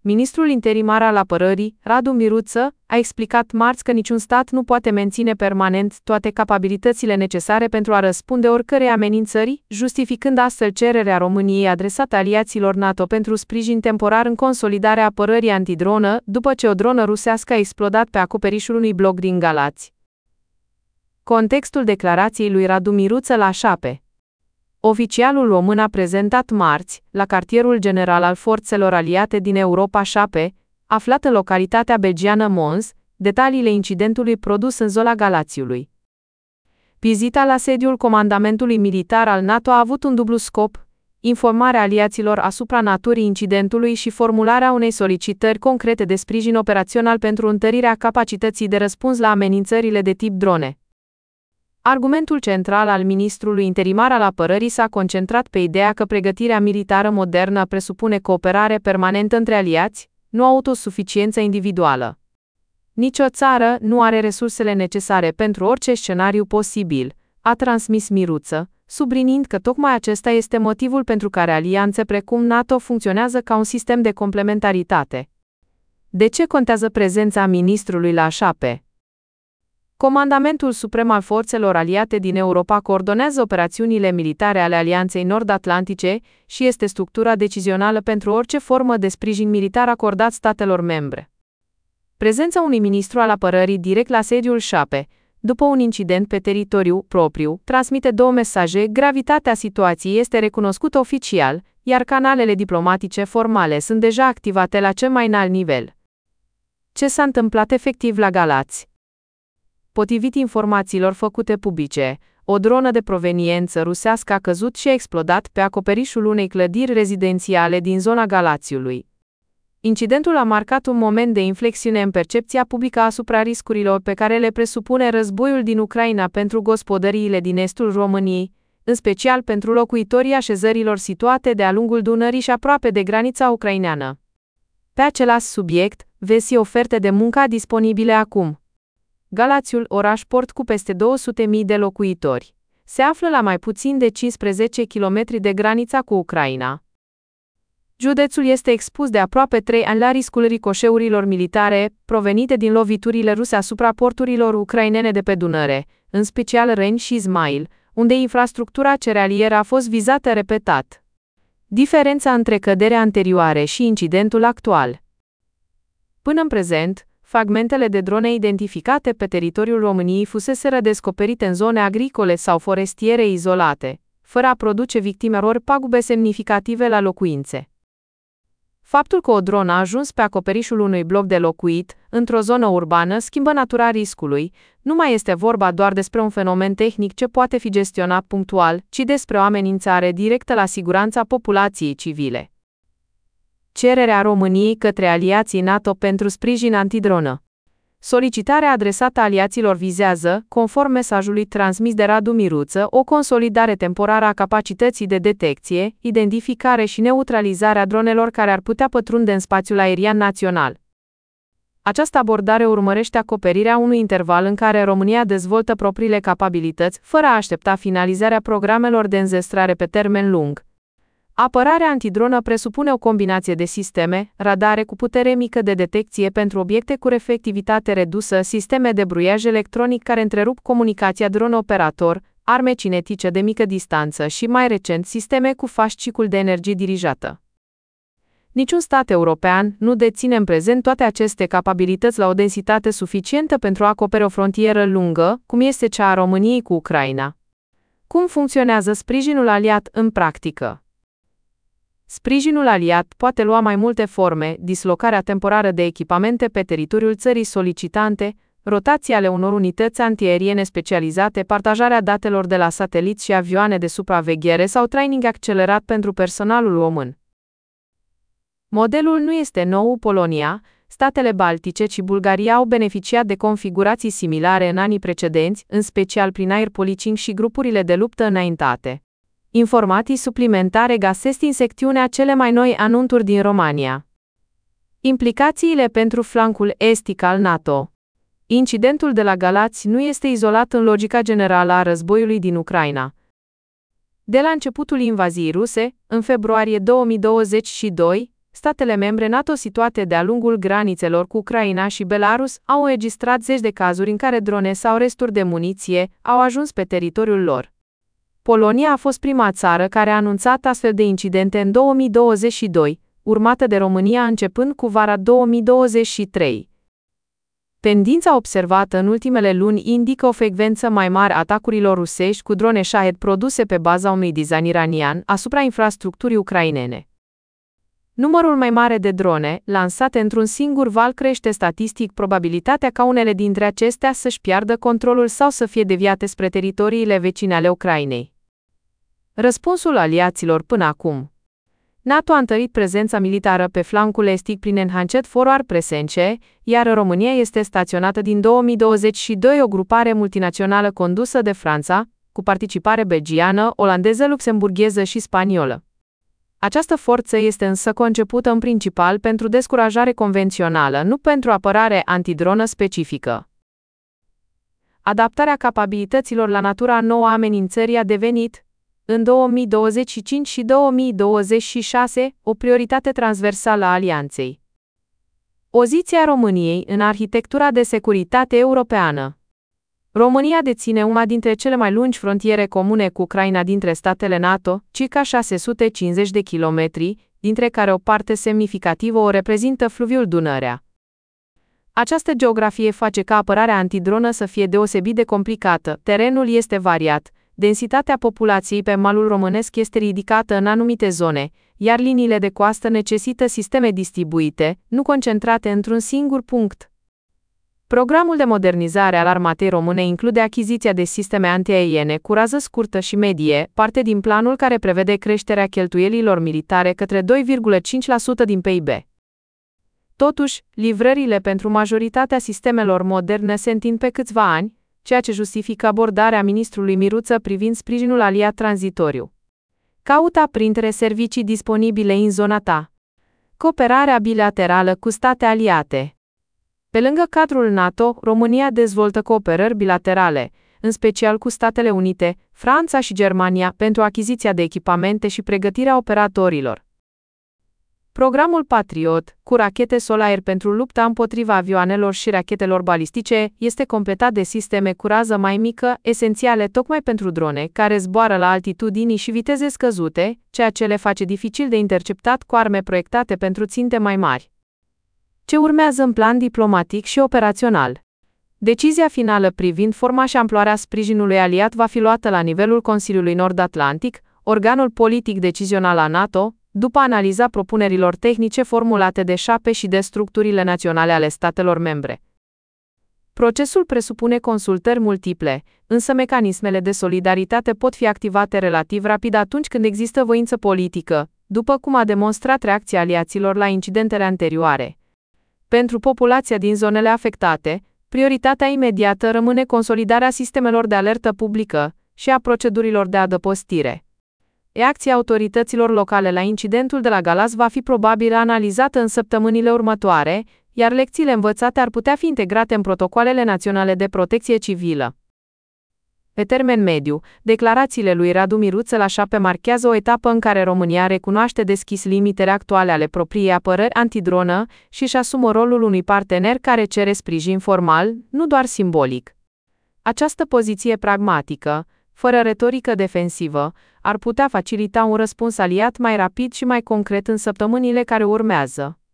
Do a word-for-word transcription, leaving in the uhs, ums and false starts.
Ministrul interimar al apărării, Radu Miruță, a explicat marți că niciun stat nu poate menține permanent toate capabilitățile necesare pentru a răspunde oricărei amenințări, justificând astfel cererea României adresată aliaților NATO pentru sprijin temporar în consolidarea apărării antidronă, după ce o dronă rusească a explodat pe acoperișul unui bloc din Galați. Contextul declarației lui Radu Miruță la Șape. Oficialul român a prezentat marți, la cartierul general al forțelor aliate din Europa Șape, aflat în localitatea belgiană Mons, detaliile incidentului produs în zona Galațiului. Vizita la sediul comandamentului militar al NATO a avut un dublu scop: informarea aliaților asupra naturii incidentului și formularea unei solicitări concrete de sprijin operațional pentru întărirea capacității de răspuns la amenințările de tip drone. Argumentul central al ministrului interimar al apărării s-a concentrat pe ideea că pregătirea militară modernă presupune cooperare permanentă între aliați, nu autosuficiență individuală. Nici o țară nu are resursele necesare pentru orice scenariu posibil, a transmis Miruță, subliniind că tocmai acesta este motivul pentru care alianțe precum NATO funcționează ca un sistem de complementaritate. De ce contează prezența ministrului la Șape? Comandamentul Suprem al Forțelor Aliate din Europa coordonează operațiunile militare ale Alianței Nord-Atlantice și este structura decizională pentru orice formă de sprijin militar acordat statelor membre. Prezența unui ministru al apărării direct la sediul Șape, după un incident pe teritoriu propriu, transmite două mesaje: gravitatea situației este recunoscută oficial, iar canalele diplomatice formale sunt deja activate la cel mai înalt nivel. Ce s-a întâmplat efectiv la Galați? Potrivit informațiilor făcute publice, o dronă de proveniență rusească a căzut și a explodat pe acoperișul unei clădiri rezidențiale din zona Galațiului. Incidentul a marcat un moment de inflexiune în percepția publică asupra riscurilor pe care le presupune războiul din Ucraina pentru gospodăriile din estul României, în special pentru locuitorii așezărilor situate de-a lungul Dunării și aproape de granița ucraineană. Pe același subiect, vezi oferte de muncă disponibile acum. Galațiul, oraș-port cu peste două sute de mii de locuitori, se află la mai puțin de cincisprezece kilometri de granița cu Ucraina. Județul este expus de aproape trei ani la riscul ricoșeurilor militare provenite din loviturile ruse asupra porturilor ucrainene de pe Dunăre, în special Reni și Izmail, unde infrastructura cerealieră a fost vizată repetat. Diferența între căderea anterioare și incidentul actual. Până în prezent, fragmentele de drone identificate pe teritoriul României fuseseră descoperite în zone agricole sau forestiere izolate, fără a produce victime ori pagube semnificative la locuințe. Faptul că o dronă a ajuns pe acoperișul unui bloc de locuit, într-o zonă urbană, schimbă natura riscului. Nu mai este vorba doar despre un fenomen tehnic ce poate fi gestionat punctual, ci despre o amenințare directă la siguranța populației civile. Cererea României către aliații NATO pentru sprijin antidronă. Solicitarea adresată aliaților vizează, conform mesajului transmis de Radu Miruță, o consolidare temporară a capacității de detecție, identificare și neutralizare a dronelor care ar putea pătrunde în spațiul aerian național. Această abordare urmărește acoperirea unui interval în care România dezvoltă propriile capabilități, fără a aștepta finalizarea programelor de înzestrare pe termen lung. Apărarea antidronă presupune o combinație de sisteme, radare cu putere mică de detecție pentru obiecte cu reflectivitate redusă, sisteme de bruiaj electronic care întrerup comunicația dron-operator, arme cinetice de mică distanță și, mai recent, sisteme cu fascicul de energie dirijată. Niciun stat european nu deține în prezent toate aceste capabilități la o densitate suficientă pentru a acoperi o frontieră lungă, cum este cea a României cu Ucraina. Cum funcționează sprijinul aliat în practică? Sprijinul aliat poate lua mai multe forme: dislocarea temporară de echipamente pe teritoriul țării solicitante, rotații ale unor unități antiaeriene specializate, partajarea datelor de la sateliți și avioane de supraveghere sau training accelerat pentru personalul român. Modelul nu este nou. Polonia, statele Baltice și Bulgaria au beneficiat de configurații similare în anii precedenți, în special prin air policing și grupurile de luptă înaintate. Informații suplimentare găsesc în secțiunea cele mai noi anunțuri din România. Implicațiile pentru flancul estic al NATO. Incidentul de la Galați nu este izolat în logica generală a războiului din Ucraina. De la începutul invaziei ruse, în februarie două mii douăzeci și doi, statele membre NATO situate de-a lungul granițelor cu Ucraina și Belarus au înregistrat zeci de cazuri în care drone sau resturi de muniție au ajuns pe teritoriul lor. Polonia a fost prima țară care a anunțat astfel de incidente în două mii douăzeci și doi, urmată de România începând cu vara două mii douăzeci și trei. Tendința observată în ultimele luni indică o frecvență mai mare a atacurilor rusești cu drone Shahed produse pe baza unui design iranian asupra infrastructurii ucrainene. Numărul mai mare de drone, lansate într-un singur val, crește statistic probabilitatea ca unele dintre acestea să-și piardă controlul sau să fie deviate spre teritoriile vecine ale Ucrainei. Răspunsul aliaților până acum. NATO a întărit prezența militară pe flancul estic prin Enhanced Forward Presence, iar România este staționată din două mii douăzeci și doi o grupare multinațională condusă de Franța, cu participare belgiană, olandeză, luxemburgheză și spaniolă. Această forță este însă concepută în principal pentru descurajare convențională, nu pentru apărare antidronă specifică. Adaptarea capabilităților la natura nouă a amenințării a devenit, în două mii douăzeci și cinci și două mii douăzeci și șase, o prioritate transversală a alianței. Poziția României în arhitectura de securitate europeană. România deține una dintre cele mai lungi frontiere comune cu Ucraina dintre statele NATO, circa șase sute cincizeci de kilometri, dintre care o parte semnificativă o reprezintă fluviul Dunărea. Această geografie face ca apărarea antidronă să fie deosebit de complicată, terenul este variat, densitatea populației pe malul românesc este ridicată în anumite zone, iar liniile de coastă necesită sisteme distribuite, nu concentrate într-un singur punct. Programul de modernizare al armatei române include achiziția de sisteme antiaeriene cu rază scurtă și medie, parte din planul care prevede creșterea cheltuielilor militare către doi virgulă cinci la sută din P I B. Totuși, livrările pentru majoritatea sistemelor moderne se întind pe câțiva ani, ceea ce justifică abordarea ministrului Miruță privind sprijinul aliat tranzitoriu. Caută printre servicii disponibile în zona ta. Cooperarea bilaterală cu state aliate. Pe lângă cadrul NATO, România dezvoltă cooperări bilaterale, în special cu Statele Unite, Franța și Germania, pentru achiziția de echipamente și pregătirea operatorilor. Programul Patriot, cu rachete Sol-Aer pentru lupta împotriva avioanelor și rachetelor balistice, este completat de sisteme cu rază mai mică, esențiale tocmai pentru drone, care zboară la altitudini și viteze scăzute, ceea ce le face dificil de interceptat cu arme proiectate pentru ținte mai mari. Ce urmează în plan diplomatic și operațional? Decizia finală privind forma și amploarea sprijinului aliat va fi luată la nivelul Consiliului Nord-Atlantic, organul politic decizional al NATO, după analiza propunerilor tehnice formulate de S H A P E și de structurile naționale ale statelor membre. Procesul presupune consultări multiple, însă mecanismele de solidaritate pot fi activate relativ rapid atunci când există voință politică, după cum a demonstrat reacția aliaților la incidentele anterioare. Pentru populația din zonele afectate, prioritatea imediată rămâne consolidarea sistemelor de alertă publică și a procedurilor de adăpostire. Reacția autorităților locale la incidentul de la Galați va fi probabil analizată în săptămânile următoare, iar lecțiile învățate ar putea fi integrate în protocoalele naționale de protecție civilă. Pe termen mediu, declarațiile lui Radu Miruță la S H A P E marchează o etapă în care România recunoaște deschis limitele actuale ale propriei apărări antidronă și își asumă rolul unui partener care cere sprijin formal, nu doar simbolic. Această poziție pragmatică, fără retorică defensivă, ar putea facilita un răspuns aliat mai rapid și mai concret în săptămânile care urmează.